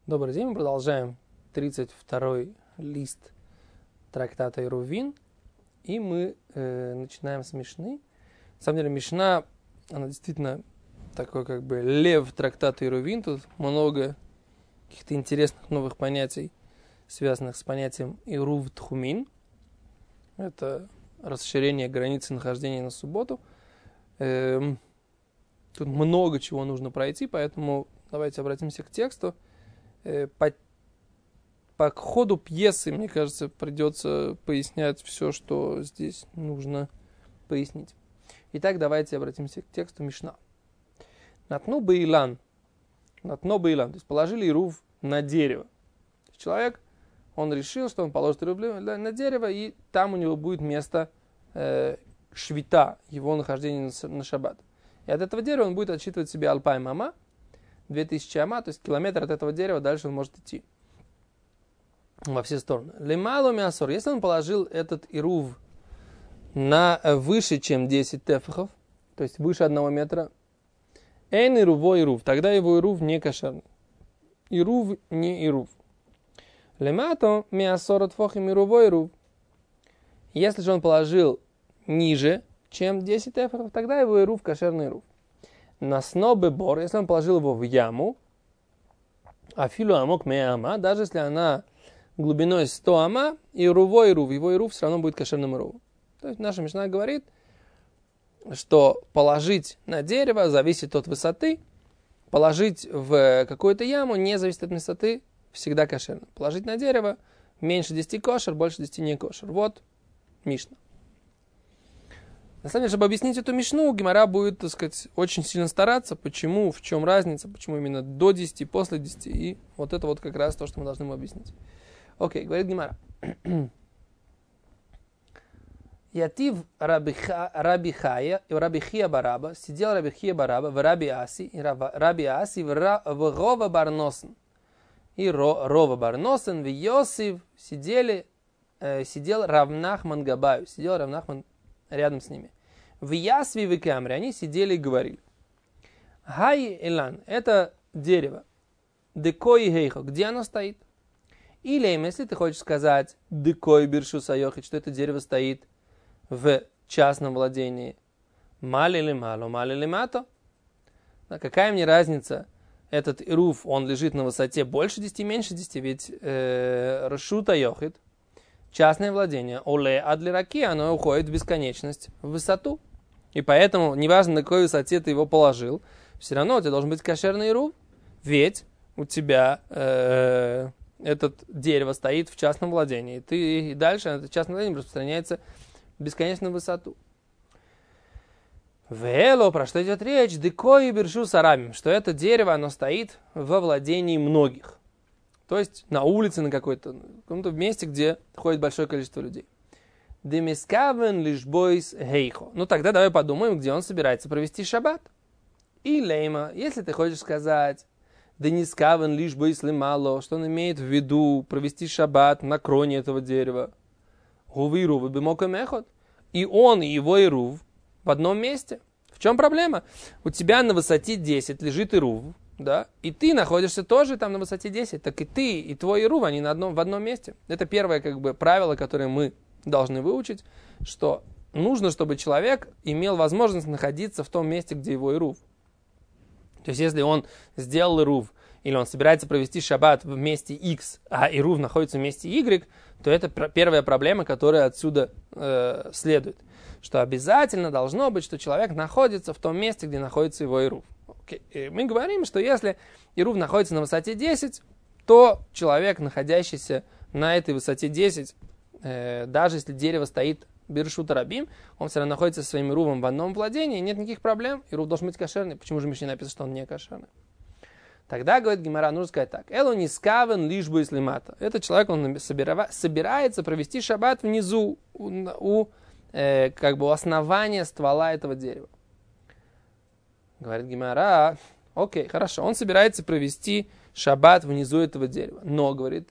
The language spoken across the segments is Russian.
Добрый день, мы продолжаем 32-й лист трактата Ирувин, и мы начинаем с Мишны. На самом деле Мишна, она действительно такой как бы лев трактата Ирувин, тут много каких-то интересных новых понятий, связанных с понятием Ирув Тхумин. Это расширение границы нахождения на субботу. Тут много чего нужно пройти, поэтому давайте обратимся к тексту. По ходу пьесы, мне кажется, придется пояснять все, что здесь нужно пояснить. Итак, давайте обратимся к тексту Мишна. Натну беилан. Натно беилан. То есть положили ирув на дерево. Человек, он решил, что он положит ирув на дерево, и там у него будет место швита, его нахождения на шаббат. И от этого дерева он будет отсчитывать себе алпай мама, 2000 ама, то есть километр от этого дерева, дальше он может идти во все стороны. Лемалу миасор, если он положил этот ирув на выше, чем 10 тефахов, то есть выше 1 метра, эйн ируво ирув, тогда его ирув не кошерный. Ирув не ирув. Лемато миасор отфохим ируво ирув. Если же он положил ниже, чем 10 тефахов, тогда его ирув кошерный ирув. На снобе бор, если он положил его в яму, афилу амок меама, даже если она глубиной 100 ама, ируво ирув, его ирув все равно будет кошерным ирувом. То есть наша Мишна говорит, что положить на дерево зависит от высоты, положить в какую-то яму не зависит от высоты, всегда кошерно. Положить на дерево меньше 10 кошер, больше 10 не кошер. Вот Мишна. На самом деле, чтобы объяснить эту Мишну, Гемара будет, так сказать, очень сильно стараться, почему, в чем разница, почему именно до 10, после 10, и вот это вот как раз то, что мы должны ему объяснить. Окей, говорит Гемара. Ятив Раби Хия Бараба, сидел Раби Хия Бараба в Раби Аси в Рова Барносен. И Рова Барносен, в Йосиф сидел Равнахман Габаю, сидел Равнахман рядом с ними. В Ясви в Камре они сидели и говорили. Хай Элан, это дерево. Декой Хейхо, где оно стоит? Или, если ты хочешь сказать, Декой Биршу Сайохит, что это дерево стоит в частном владении. Мали ли мало, мали ли мато? Какая мне разница? Этот ируф, он лежит на высоте больше 10, меньше 10, ведь Ршута Йохит, частное владение, оле адлираки, оно уходит в бесконечность, в высоту. И поэтому, неважно, на какой высоте ты его положил, все равно у тебя должен быть кошерный ирув, ведь у тебя это дерево стоит в частном владении. И дальше это частное владение распространяется в бесконечную высоту. Вело, про что идет речь? Декой бершу сарамим, что это дерево, оно стоит во владении многих. То есть на улице, на каком-то месте, где ходит большое количество людей. Демискавен лишь бойс хейхо. Ну тогда давай подумаем, где он собирается провести шаббат. И лейма, если ты хочешь сказать, демискавен лишь бойс лимало, что он имеет в виду провести шаббат на кроне этого дерева. Гувиру бимока мехот. И он, и его ирув в одном месте. В чем проблема? У тебя на высоте 10 лежит ирув. Да? И ты находишься тоже там на высоте 10, так и ты, и твой ирув, они в одном месте. Это первое как бы правило, которое мы должны выучить, что нужно, чтобы человек имел возможность находиться в том месте, где его ирув. То есть, если он сделал ирув, или он собирается провести шаббат в месте X, а ирув находится в месте Y, то это первая проблема, которая отсюда следует. Что обязательно должно быть, что человек находится в том месте, где находится его ирув. Мы говорим, что если ирув находится на высоте 10, то человек, находящийся на этой высоте 10, даже если дерево стоит биршут рабим, он все равно находится со своим ирувом в одном владении, нет никаких проблем, ирув должен быть кошерный. Почему же в Мишне написано, что он не кошерный? Тогда, говорит Гемара, нужно сказать так. Элу не скавен лишь бы слимата. Этот человек, он собирается провести шаббат внизу, у основания ствола этого дерева. Говорит Гемара, окей, хорошо, он собирается провести шаббат внизу этого дерева. Но, говорит,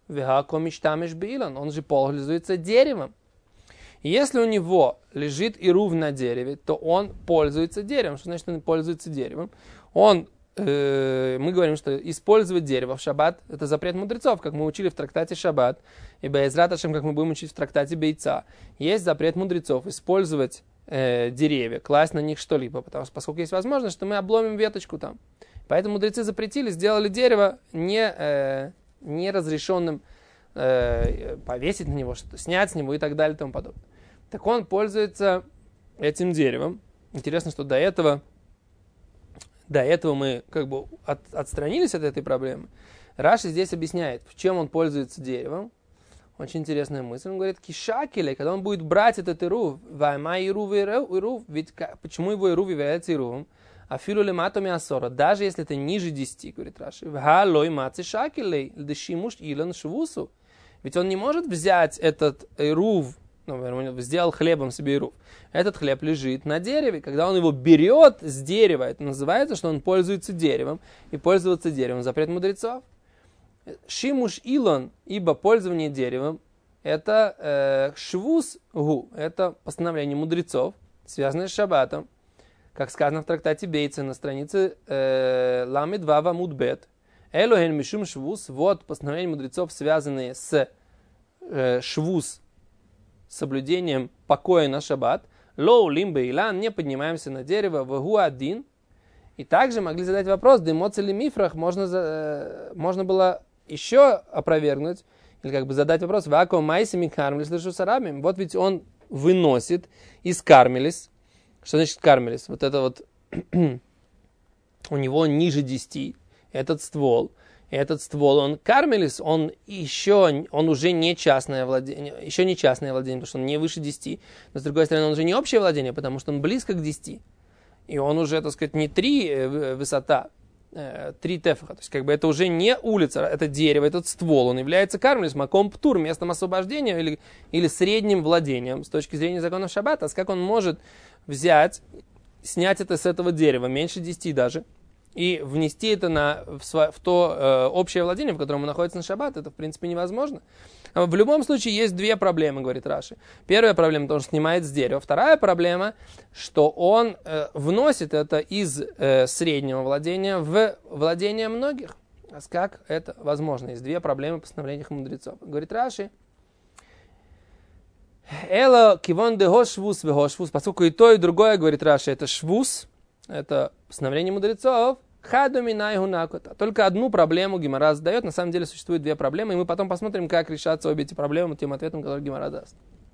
он же пользуется деревом. И если у него лежит ирув на дереве, то он пользуется деревом. Что значит, он пользуется деревом? Он мы говорим, что использовать дерево в шаббат – это запрет мудрецов, как мы учили в трактате Шаббат, и Бе'эзрат Ашем, как мы будем учить в трактате Бейца. Есть запрет мудрецов использовать деревья, класть на них что-либо, потому что, поскольку есть возможность, что мы обломим веточку там. Поэтому мудрецы запретили, сделали дерево неразрешенным, повесить на него что-то, снять с него и так далее и тому подобное. Так он пользуется этим деревом. Интересно, что до этого мы как бы отстранились от этой проблемы. Раши здесь объясняет, в чем он пользуется деревом. Очень интересная мысль. Он говорит, кишакеле, когда он будет брать этот ирув, вайма ирув, ведь почему его ирув является ирувом? Афилу лематоми асора, даже если это ниже 10, говорит Раши. Вгалой маци шакелей, лдешимуш илан швусу. Ведь он не может взять этот ирув, он сделал хлебом себе ирув. Этот хлеб лежит на дереве. Когда он его берет с дерева, это называется, что он пользуется деревом. И пользоваться деревом запрет мудрецов. Шимуш илон, ибо пользование деревом, это швус гу, это постановление мудрецов, связанное с шаббатом. Как сказано в трактате Бейца на странице Ламед Вава Мудбет. Элохен мишум швус, вот постановления мудрецов, связанные с швус, соблюдением покоя на шаббат. Лоу лимбе илан, не поднимаемся на дерево, вагу один. И также могли задать вопрос, демоци ли мифрах, можно было еще опровергнуть, или как бы задать вопрос, вако майсами кармелис лишу сарабим. Вот ведь он выносит из кармелис. Что значит кармелис? Вот это вот у него ниже 10, этот ствол, он кармелис, он уже не частное владение, потому что он не выше 10, но с другой стороны он уже не общее владение, потому что он близко к 10. И он уже, так сказать, не 3 высота, 3 тефаха. То есть, как бы это уже не улица, это дерево, этот ствол. Он является кармелис, маком птур, местом освобождения или средним владением с точки зрения законов шаббата. Как он может взять, снять это с этого дерева, меньше 10 даже, и внести это в то общее владение, в котором он находится на шаббат, это в принципе невозможно. В любом случае есть две проблемы, говорит Раши. Первая проблема, то, что он снимает с дерева. Вторая проблема, что он вносит это из среднего владения в владение многих. А как это возможно? Есть две проблемы в постановлениях мудрецов. Говорит Раши, Эло кивон дего швус вего швус, поскольку и то, и другое, говорит Раши, это швус, это постановление мудрецов, только одну проблему Гемара задает. На самом деле существует две проблемы, и мы потом посмотрим, как решатся обе эти проблемы тем ответом, который Гемара даст.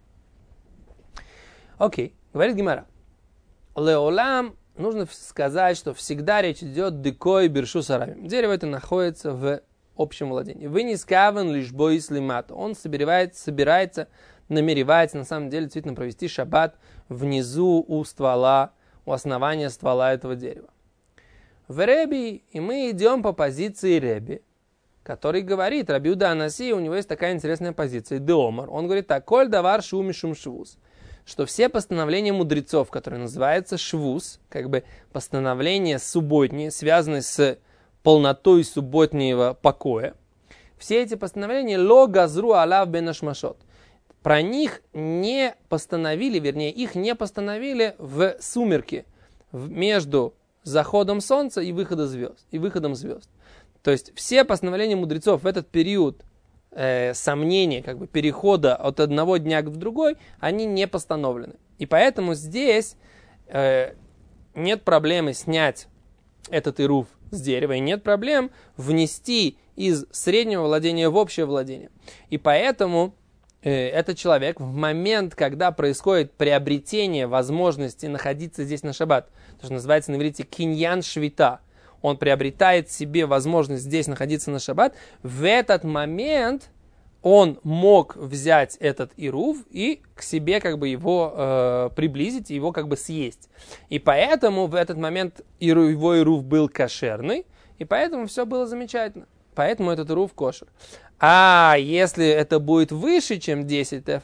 Окей, говорит Гемара. Леолам, нужно сказать, что всегда речь идет декой бершу сарабим. Дерево это находится в общем владении. Вы не скаван лишь бой слимат. Он намеревается на самом деле действительно провести шаббат внизу у основания ствола этого дерева. В Реби, и мы идем по позиции Реби, который говорит, Раби Юда Анаси, у него есть такая интересная позиция, Деомар. Он говорит так, коль давар шуми шум швус, что все постановления мудрецов, которые называются швус, как бы постановления субботние, связанные с полнотой субботнего покоя, все эти постановления ло газру алав бен ашмашот. Про них не постановили, вернее, их не постановили в сумерки между заходом солнца и выходом звезд. То есть все постановления мудрецов в этот период сомнения, как бы перехода от одного дня к другой, они не постановлены. И поэтому здесь нет проблемы снять этот ирув с дерева, и нет проблем внести из среднего владения в общее владение. И поэтому этот человек в момент, когда происходит приобретение возможности находиться здесь на шаббат, то, что называется на иврите киньян швита, он приобретает себе возможность здесь находиться на шаббат, в этот момент он мог взять этот ирув и к себе как бы его приблизить, его как бы съесть. И поэтому в этот момент его ирув был кошерный, и поэтому все было замечательно. Поэтому этот ирув кошер. А если это будет выше, чем 10 тефахов,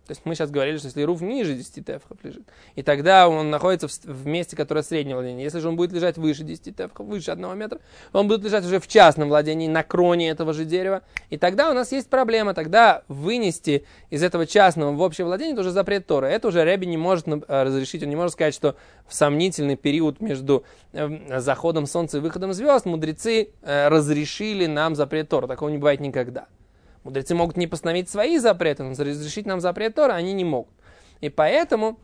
То есть мы сейчас говорили, что если ирув ниже 10 тефахов лежит, и тогда он находится в месте, которое среднее владение. Если же он будет лежать выше 10 тефахов, выше 1 метра, он будет лежать уже в частном владении, на кроне этого же дерева. И тогда у нас есть проблема. Тогда вынести из этого частного в общее владение, это уже запрет Торы. Это уже Ребби не может разрешить. Он не может сказать, что в сомнительный период между заходом солнца и выходом звезд мудрецы разрешили нам запрет Торы. Такого не бывает никогда. Мудрецы могут не постановить свои запреты, но разрешить нам запрет Торы они не могут. И поэтому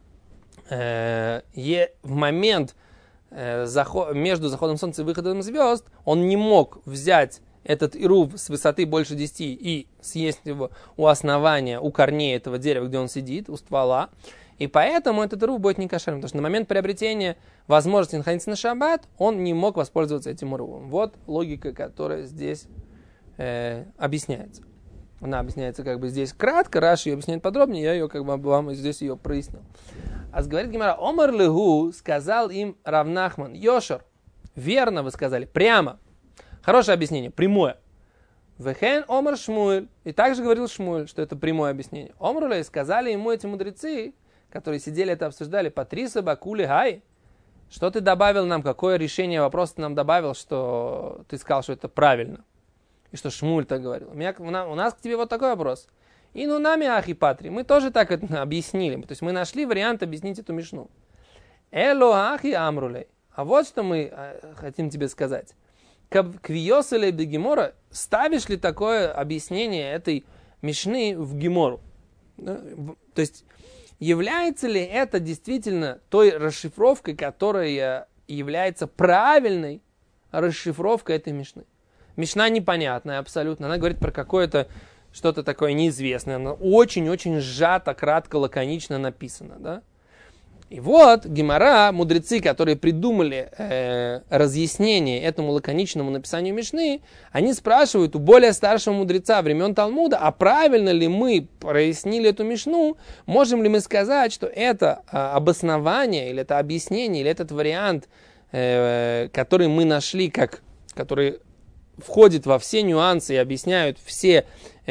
в момент между заходом солнца и выходом звезд он не мог взять этот ирув с высоты больше 10 и съесть его у основания, у корней этого дерева, где он сидит, у ствола. И поэтому этот ирув будет не кошерным, потому что на момент приобретения возможности находиться на шаббат он не мог воспользоваться этим ирувом. Вот логика, которая здесь объясняется. Она объясняется как бы здесь кратко, Раши ее объясняет подробнее, я ее как бы вам здесь ее прояснил. А говорит Гемара, Омар легу, сказал им Рав Нахман, Йошер, верно вы сказали, прямо. Хорошее объяснение, прямое. Вехен Омар Шмуэль, и также говорил Шмуэль, что это прямое объяснение. Омар лей, сказали ему эти мудрецы, которые сидели это обсуждали, Патриса Бакули Гай, что ты добавил нам, какое решение вопроса ты нам добавил, что ты сказал, что это правильно. И что Шмуль так говорил. У нас к тебе вот такой вопрос. И ну нами ахи патри. Мы тоже так это объяснили. То есть мы нашли вариант объяснить эту мишну. Эло ахи амрулей. А вот что мы хотим тебе сказать. Квиоселей бегемора. Ставишь ли такое объяснение этой мишны в гемору? То есть является ли это действительно той расшифровкой, которая является правильной расшифровкой этой мишны? Мишна непонятная абсолютно. Она говорит про какое-то что-то такое неизвестное. Она очень-очень сжато, кратко, лаконично написана. Да? И вот Гемара, мудрецы, которые придумали разъяснение этому лаконичному написанию Мишны, они спрашивают у более старшего мудреца времен Талмуда, а правильно ли мы прояснили эту Мишну, можем ли мы сказать, что это обоснование, или это объяснение, или этот вариант, который мы нашли, который входит во все нюансы и объясняют все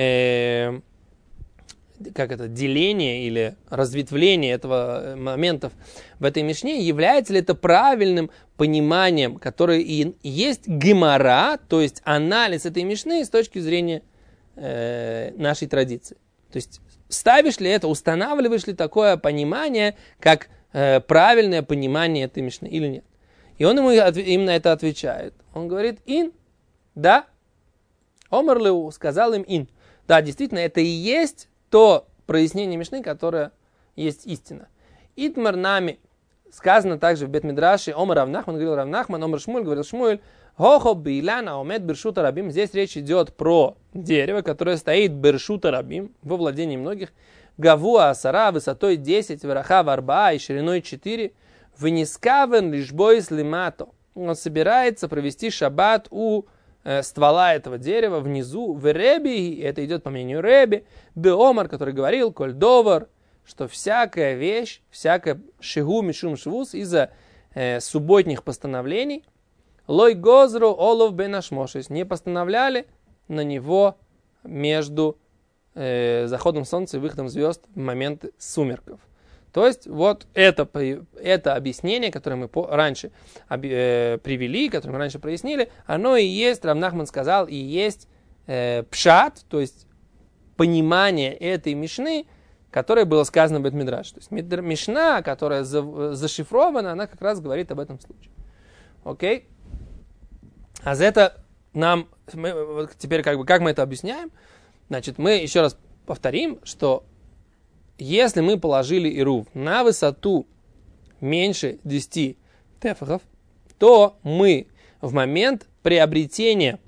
деление или разветвление этого моментов в этой мишне, является ли это правильным пониманием, которое и есть гемара, то есть анализ этой мишны с точки зрения нашей традиции. То есть ставишь ли это, устанавливаешь ли такое понимание, как правильное понимание этой мишны или нет. И он ему именно это отвечает. Он говорит ин. Да, Омар Леу сказал им ин. Да, действительно, это и есть то прояснение Мишны, которое есть истина. Итмар нами сказано также в Бет-Мидраше, Омар Рав Нахман говорил Рав Нахман, Омар Шмуль говорил Шмуль, Хохо Бейлана Омед Бершута Рабим. Здесь речь идет про дерево, которое стоит Бершута Рабим, во владении многих. Гавуа Асара, высотой 10, Вераха Варба и шириной 4, Венискавен Лишбой Слимато. Он собирается провести шаббат у ствола этого дерева внизу, в Реби, это идет по мнению Реби, Беомар, который говорил, Коль Довар, что всякая вещь, всякая шигу мишум швус из-за субботних постановлений, Лой Гозру Олов Бенашмошис, не постановляли на него между заходом солнца и выходом звезд в момент сумерков. То есть вот это объяснение, которое мы раньше привели, которое мы раньше прояснили, оно и есть, Рав Нахман сказал, и есть пшат, то есть понимание этой мишны, которое было сказано в Бет-Мидраш. То есть мишна, которая зашифрована, она как раз говорит об этом случае. Окей? А за это нам, теперь как мы это объясняем? Значит, мы еще раз повторим, что если мы положили ирув на высоту меньше 10 тефахов, то мы в момент приобретения,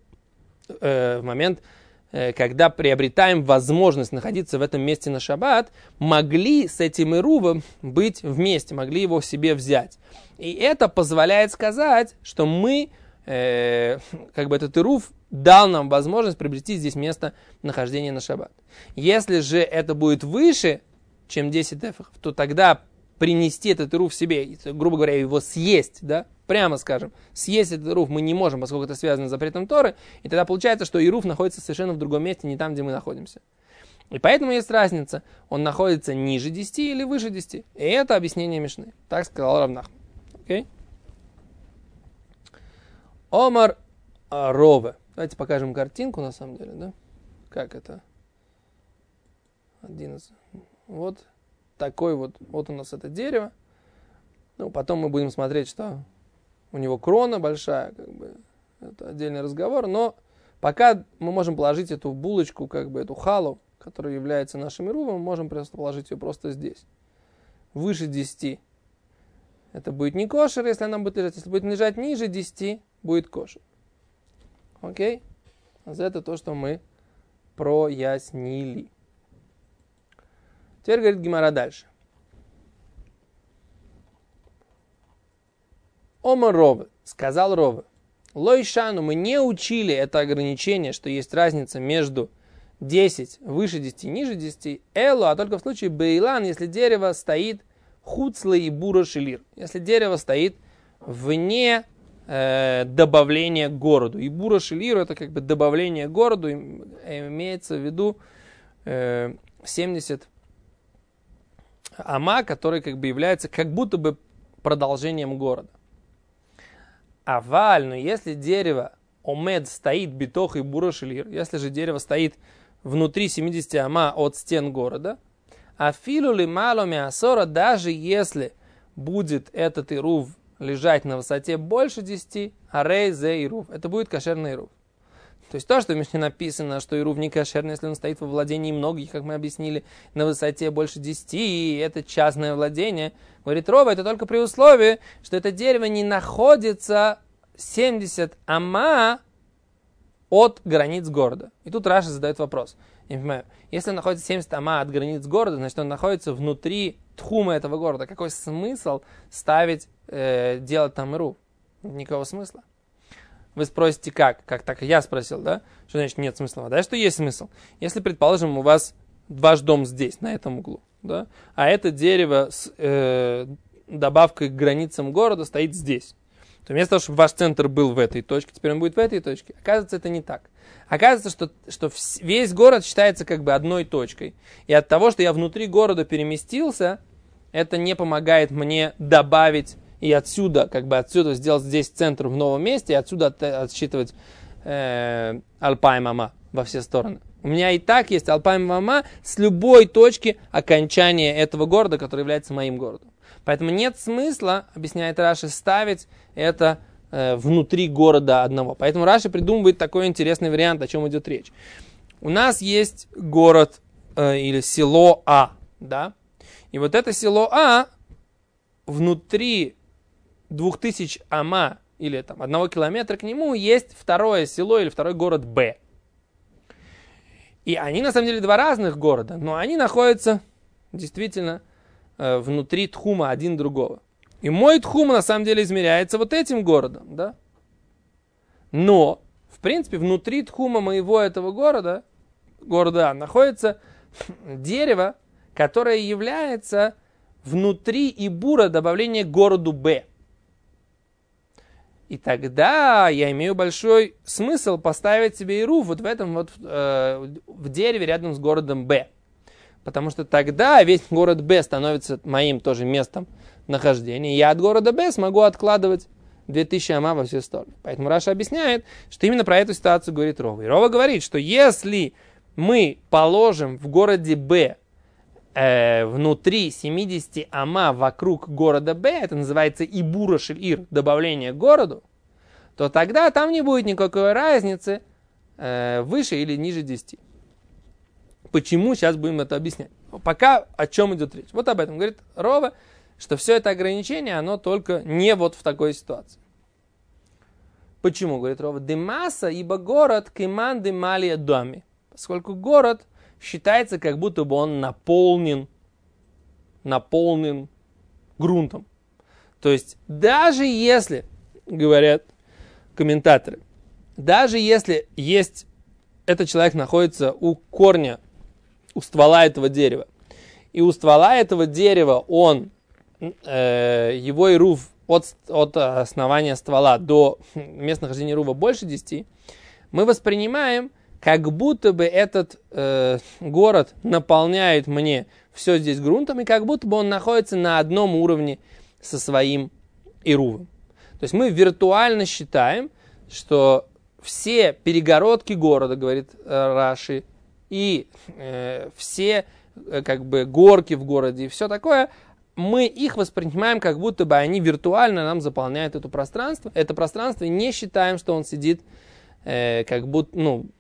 когда приобретаем возможность находиться в этом месте на шаббат, могли с этим ирувом быть вместе, могли его себе взять. И это позволяет сказать, что мы, этот ирув дал нам возможность приобрести здесь место нахождения на шаббат. Если же это будет выше, чем 10 тефахов, то тогда принести этот ирув себе, грубо говоря, его съесть, да, прямо скажем, съесть этот ирув мы не можем, поскольку это связано с запретом Торы, и тогда получается, что ирув находится совершенно в другом месте, не там, где мы находимся. И поэтому есть разница, он находится ниже 10 или выше 10. И это объяснение Мишны. Так сказал Рав Нахман. Окей? Омар Рове. Давайте покажем картинку, на самом деле, да? Как это? 11. Вот такой вот. Вот у нас это дерево. Ну, потом мы будем смотреть, что у него крона большая, как бы. Это отдельный разговор. Но пока мы можем положить эту булочку, как бы эту халу, которая является нашим ирувом, мы можем просто положить ее просто здесь. Выше 10. Это будет не кошер, если она будет лежать. Если будет лежать ниже 10, будет кошер. Окей? Это то, что мы прояснили. Теперь говорит Гемара дальше. Омар Рове, сказал Рове, Лойшану, мы не учили это ограничение, что есть разница между 10, выше 10, ниже 10, эло, а только в случае бейлан, если дерево стоит хуцлы и бура шелир, если дерево стоит вне добавления к городу. И бура шелиру это как бы добавление к городу, имеется в виду 70 ама, который как бы является как будто бы продолжением города. Аваль, но если дерево омед стоит битох и бура шелир, если же дерево стоит внутри 70 ама от стен города, афилу ли мало миасора, даже если будет этот ирув лежать на высоте больше 10, арей зе ирув, это будет кошерный ирув. То есть то, что в Мишне написано, что ирув не кошерный, если он стоит во владении многих, как мы объяснили, на высоте больше 10, и это частное владение, говорит Рова, это только при условии, что это дерево не находится 70 ама от границ города. И тут Раши задает вопрос. Я не понимаю, если он находится 70 ама от границ города, значит он находится внутри тхума этого города. Какой смысл ставить, делать там ирув? Никакого смысла. Вы спросите, как? Как так и я спросил, да? Что значит нет смысла? Да, что есть смысл. Если, предположим, у вас ваш дом здесь, на этом углу, да? А это дерево с добавкой к границам города стоит здесь, то вместо того, чтобы ваш центр был в этой точке, теперь он будет в этой точке. Оказывается, это не так. Оказывается, что весь город считается как бы одной точкой. И от того, что я внутри города переместился, это не помогает мне добавить и отсюда сделать здесь центр в новом месте, и отсюда отсчитывать алпайм ама во все стороны. У меня и так есть алпайм ама с любой точки окончания этого города, который является моим городом. Поэтому нет смысла, объясняет Раши, ставить это внутри города одного. Поэтому Раши придумывает такой интересный вариант, о чем идет речь. У нас есть город или село А, да? И вот это село А внутри 2000 ама или там 1 километра к нему есть второе село или второй город Б. И они на самом деле два разных города, но они находятся действительно внутри тхума один другого. И мой тхум на самом деле измеряется вот этим городом, да? Но, в принципе, внутри тхума моего этого города А, находится дерево, которое является внутри ибура добавления к городу Б. И тогда я имею большой смысл поставить себе ирув вот в этом вот в дереве рядом с городом Б. Потому что тогда весь город Б становится моим тоже местом нахождения. Я от города Б смогу откладывать 2000 ама во все стороны. Поэтому Раша объясняет, что именно про эту ситуацию говорит Рова. И Рова говорит, что если мы положим в городе Б внутри 70 ама вокруг города Б, это называется ибура шелир, добавление к городу, то тогда там не будет никакой разницы выше или ниже 10. Почему? Сейчас будем это объяснять. Пока о чем идет речь. Вот об этом говорит Рова, что все это ограничение, оно только не вот в такой ситуации. Почему? Говорит Рова, демаса, ибо город кеман демалия доми. Поскольку город считается, как будто бы он наполнен грунтом. То есть, даже если, говорят комментаторы, даже если этот человек находится у корня, у ствола этого дерева, и у ствола этого дерева его ирув от основания ствола до места нахождения ирува больше 10, мы воспринимаем как будто бы этот город наполняет мне все здесь грунтом, и как будто бы он находится на одном уровне со своим Ирувом. То есть мы виртуально считаем, что все перегородки города, говорит Раши, и все как бы горки в городе и все такое, мы их воспринимаем, как будто бы они виртуально нам заполняют это пространство, и не считаем, что он сидит как будто,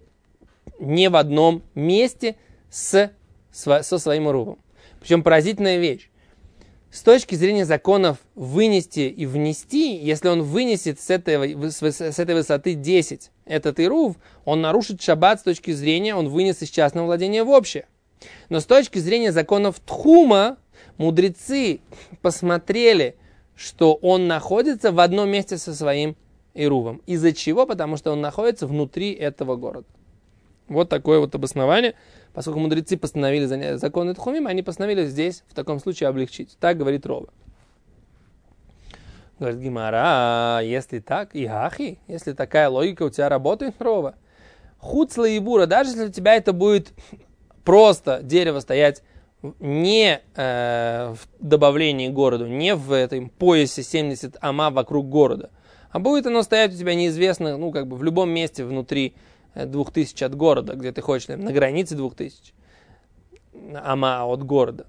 не в одном месте со своим Ирувом. Причем поразительная вещь. С точки зрения законов вынести и внести, если он вынесет с этой высоты 10 этот Ирув, он нарушит шаббат с точки зрения, он вынес из частного владения в общее. Но с точки зрения законов Тхума, мудрецы посмотрели, что он находится в одном месте со своим Ирувом. Из-за чего? Потому что он находится внутри этого города. Вот такое вот обоснование. Поскольку мудрецы постановили законы Тхумим, они постановили здесь в таком случае облегчить. Так говорит Рова. Говорит Гемара, если так, и ахи, если такая логика у тебя работает, Рова, хуцла и бура, даже если у тебя это будет просто дерево стоять не в добавлении к городу, не в этом поясе 70 ама вокруг города, а будет оно стоять у тебя неизвестно, в любом месте внутри 2000 от города, где ты хочешь, на границе 2000 ама от города.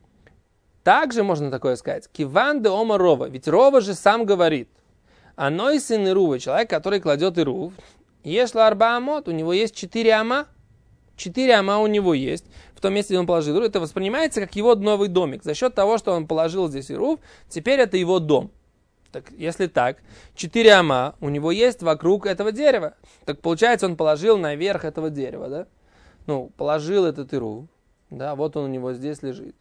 Также можно такое сказать. Киван де ома Рова. Ведь Рова же сам говорит. Аной сын Ирува, человек, который кладет Ирув, ешла арба амот, у него есть 4 ама. 4 ама у него есть. В том месте, где он положил Ирув, это воспринимается как его новый домик. За счет того, что он положил здесь Ирув, теперь это его дом. Так, если так, 4 ама у него есть вокруг этого дерева. Так получается, он положил наверх этого дерева, да? Положил этот Ирув, да, вот он у него здесь лежит.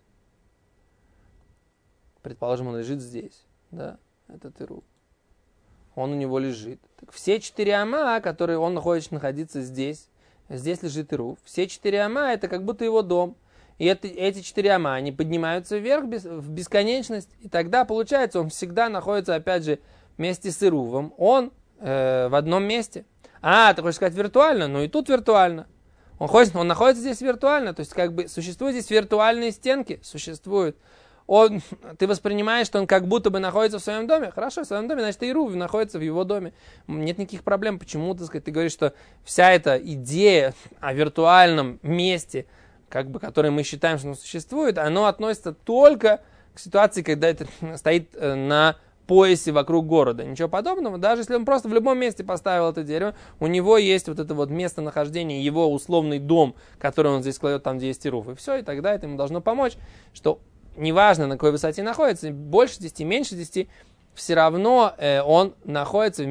Предположим, он лежит здесь, да, этот Ирув. Он у него лежит. Так все 4 ама, которые он хочет находиться здесь лежит Ирув. Все 4 ама, это как будто его дом. И эти 4 ама, они поднимаются вверх в бесконечность. И тогда, получается, он всегда находится, опять же, вместе с Ирувом. Он в одном месте. Ты хочешь сказать виртуально? И тут виртуально. Он находится здесь виртуально. То есть, существуют здесь виртуальные стенки. Существуют. Ты воспринимаешь, что он как будто бы находится в своем доме. Хорошо, в своем доме, значит, Ирув находится в его доме. Нет никаких проблем. Почему, ты говоришь, что вся эта идея о виртуальном месте, которое мы считаем, что оно существует, оно относится только к ситуации, когда это стоит на поясе вокруг города. Ничего подобного. Даже если он просто в любом месте поставил это дерево, у него есть вот это вот местонахождение, его условный дом, который он здесь кладет там, где есть Ирув. И все, и тогда это ему должно помочь, что неважно, на какой высоте находится, больше 10, меньше 10, все равно он находится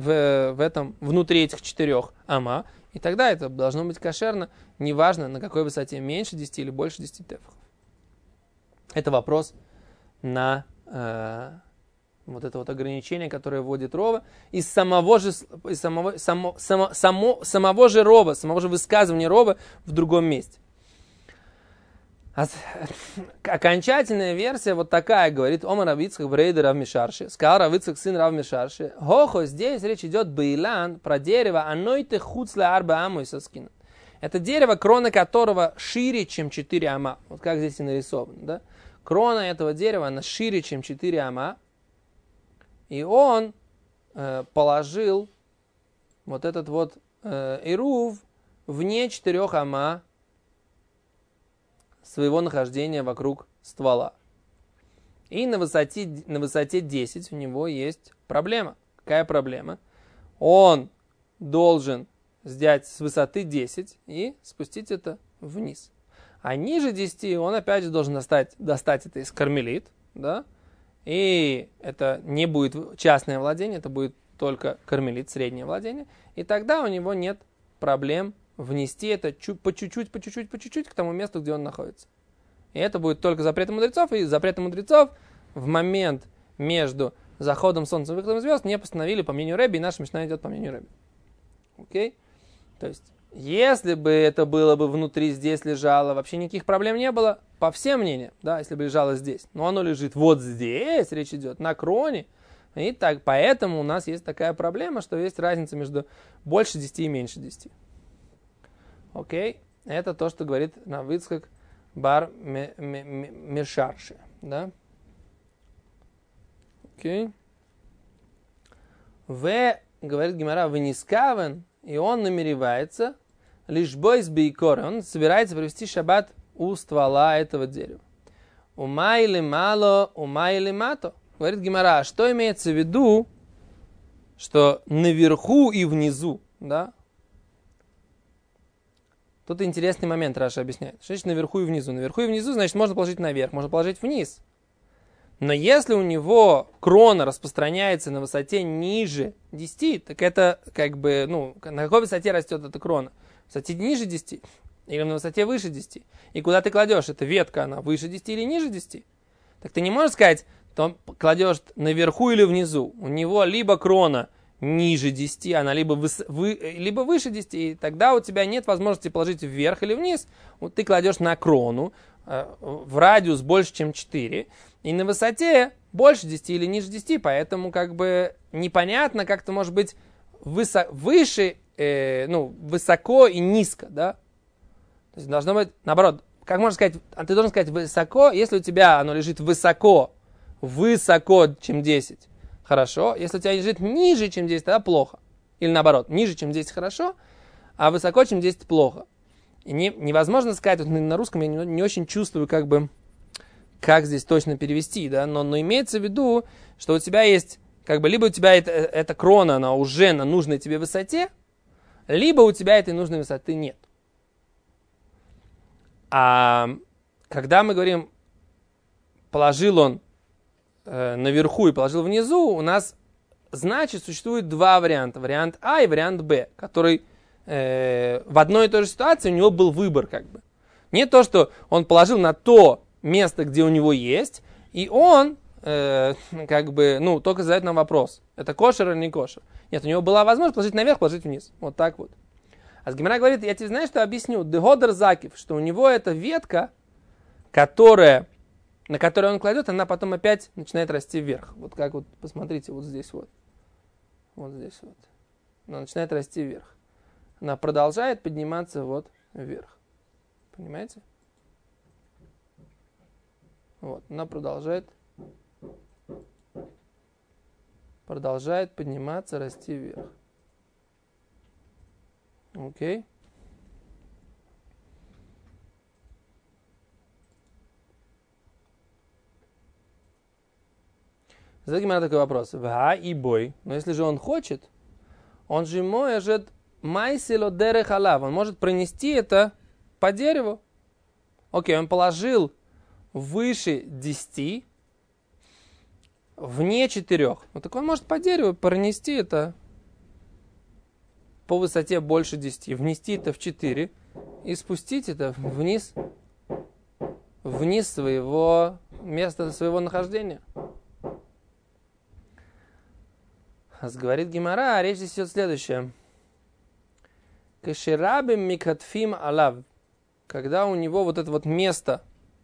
внутри этих 4 ама, и тогда это должно быть кошерно, неважно, на какой высоте, меньше 10 или больше 10 тефахов. Это вопрос на вот это вот ограничение, которое вводит Рова, из самого же Рова, самого же высказывания Рова в другом месте. Окончательная версия вот такая, говорит Омар Рав Ицхак брейдер Рав Мишарши. Сказал Рав Ицхак, сын Рав Мишарши. Хохо, здесь речь идет бейлан про дерево, анойте хуцле арба аму и соскина. Это дерево, крона которого шире, чем 4 ама. Вот как здесь и нарисовано, да? Крона этого дерева, она шире, чем 4 ама. И он положил вот этот вот Ирув вне 4 ама своего нахождения вокруг ствола. И на высоте 10 у него есть проблема. Какая проблема? Он должен взять с высоты 10 и спустить это вниз. А ниже 10 он опять же должен достать это из кармелит, да? И это не будет частное владение, это будет только кармелит, среднее владение. И тогда у него нет проблем внести это по чуть-чуть к тому месту, где он находится. И это будет только запретом мудрецов, и запретом мудрецов в момент между заходом солнца и выходом звезд не постановили по мнению Ребби, и наша мишна идет по мнению Ребби. Окей? То есть, если бы это было бы внутри, здесь лежало, вообще никаких проблем не было, по всем мнениям, да, если бы лежало здесь. Но оно лежит вот здесь, речь идет, на кроне. И так, поэтому у нас есть такая проблема, что есть разница между больше 10 и меньше 10. Окей? Это то, что говорит Рав Ицхак бар Мешарши. Да? Окей? Говорит Гемара, венискавен, и он намеревается, лишь бойс бейкор, он собирается провести шаббат у ствола этого дерева. Умайли мало, умайли мато. Говорит Гемара, а что имеется в виду, что наверху и внизу, да? Тут интересный момент Раша объясняет. Что значит наверху и внизу? Наверху и внизу, значит, можно положить наверх, можно положить вниз. Но если у него крона распространяется на высоте ниже 10, так это как бы, на какой высоте растет эта крона? В высоте ниже 10 или на высоте выше 10? И куда ты кладешь? Эта ветка, она выше 10 или ниже 10? Так ты не можешь сказать, то кладешь наверху или внизу. У него либо крона ниже 10, она либо выше 10, и тогда у тебя нет возможности положить вверх или вниз. Вот ты кладешь на крону в радиус больше, чем 4, и на высоте больше 10 или ниже 10, поэтому как бы непонятно, как это может быть выше, высоко и низко, да? То есть должно быть, наоборот, как можно сказать, ты должен сказать высоко, если у тебя оно лежит высоко, чем 10, хорошо. Если у тебя лежит ниже, чем 10, тогда плохо. Или наоборот, ниже, чем 10 хорошо, а высоко, чем 10 плохо. И невозможно сказать, вот на русском я не очень чувствую, как здесь точно перевести, да, но имеется в виду, что у тебя есть, либо у тебя эта крона, она уже на нужной тебе высоте, либо у тебя этой нужной высоты нет. А когда мы говорим, положил он наверху и положил внизу, у нас, значит, существует два варианта. Вариант А и вариант Б, который в одной и той же ситуации у него был выбор, Не то, что он положил на то место, где у него есть, и он, только задает нам вопрос, это кошер или не кошер. Нет, у него была возможность положить наверх, положить вниз. Вот так вот. А Гемара говорит, я тебе знаешь, что объясню, дегодер закив, что у него эта ветка, на которую он кладет, она потом опять начинает расти вверх. Вот как вот, посмотрите, вот здесь вот. Вот здесь вот. Она начинает расти вверх. Она продолжает подниматься вот вверх. Понимаете? Вот, она продолжает подниматься, расти вверх. Окей? Задайте мне такой вопрос. Ва и бой. Но если же он хочет, он же может майсило дерех алав. Он может пронести это по дереву. Окей, он положил выше 10, вне 4. Ну так он может по дереву пронести это по высоте больше 10, внести это в 4 и спустить это вниз своего места, своего нахождения. Говорит Гемара, речь здесь идет следующее. Кешерабим микатфим алав. Когда у него вот это вот место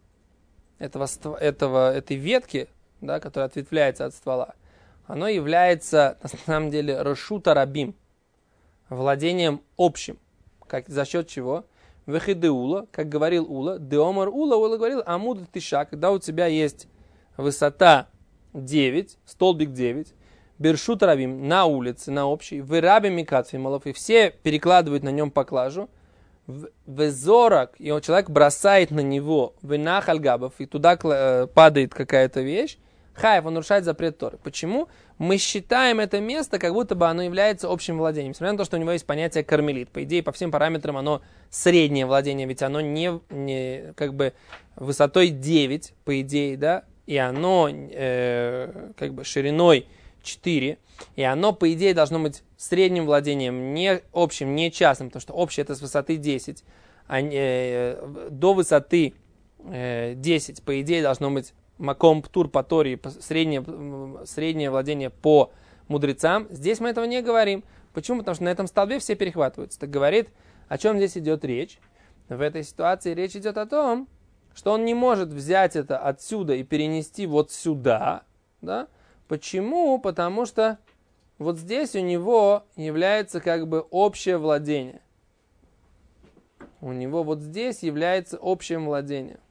этой ветки, да, которая ответвляется от ствола, оно является, на самом деле, рашута рабим, владением общим. За счет чего? Вехиды ула, как говорил Ула, деомар Ула говорил, амуд тиша, когда у тебя есть высота 9, столбик 9, бершут рабим, на улице, на общей, вырабим микатфималов, и все перекладывают на нем поклажу, везорак, и человек бросает на него венах альгабов, и туда падает какая-то вещь, хаев, он нарушает запрет Торы. Почему? Мы считаем это место, как будто бы оно является общим владением, несмотря на то, что у него есть понятие кармелит. По идее, по всем параметрам оно среднее владение, ведь оно не высотой 9, по идее, да, и оно шириной 4, и оно, по идее, должно быть средним владением, не общим, не частным, потому что общее это с высоты 10, до высоты 10, по идее, должно быть маком птур по Торе, среднее владение по мудрецам. Здесь мы этого не говорим. Почему? Потому что на этом столбе все перехватываются. Так говорит, о чем здесь идет речь? В этой ситуации речь идет о том, что он не может взять это отсюда и перенести вот сюда, да? Почему? Потому что вот здесь у него является общее владение. у него вот здесь является общее владение.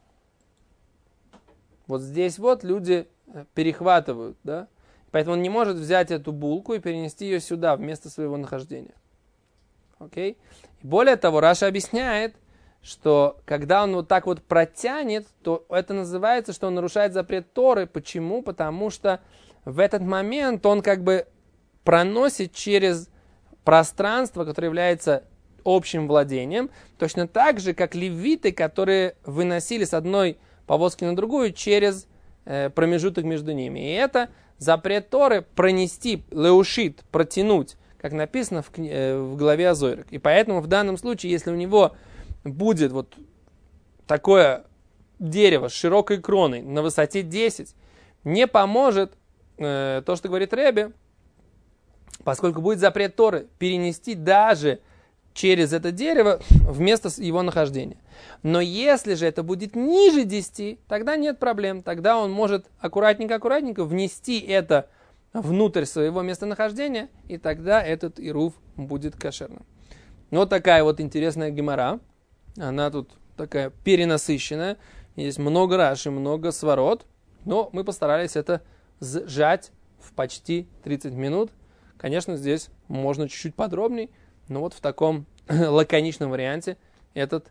Вот здесь вот люди перехватывают, да? Поэтому он не может взять эту булку и перенести ее сюда, вместо своего нахождения. Окей? И более того, Раша объясняет, что когда он вот так вот протянет, то это называется, что он нарушает запрет Торы. Почему? Потому что в этот момент он как бы проносит через пространство, которое является общим владением, точно так же, как левиты, которые выносили с одной повозки на другую через промежуток между ними. И это запрет Торы пронести, леушит, протянуть, как написано в главе Азойрек. И поэтому в данном случае, если у него будет вот такое дерево с широкой кроной на высоте 10, не поможет то, что говорит Ребе, поскольку будет запрет Торы перенести даже через это дерево в место его нахождения. Но если же это будет ниже 10, тогда нет проблем. Тогда он может аккуратненько внести это внутрь своего местонахождения, и тогда этот ирув будет кошерным. Вот такая вот интересная гемара. Она тут такая перенасыщенная. Есть много раши, много сварот. Но мы постарались это сжать в почти 30 минут. Конечно, здесь можно чуть-чуть подробней, но вот в таком лаконичном варианте этот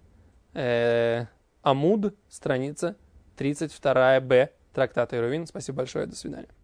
амуд, страница 32б трактата Эрувин. Спасибо большое, до свидания.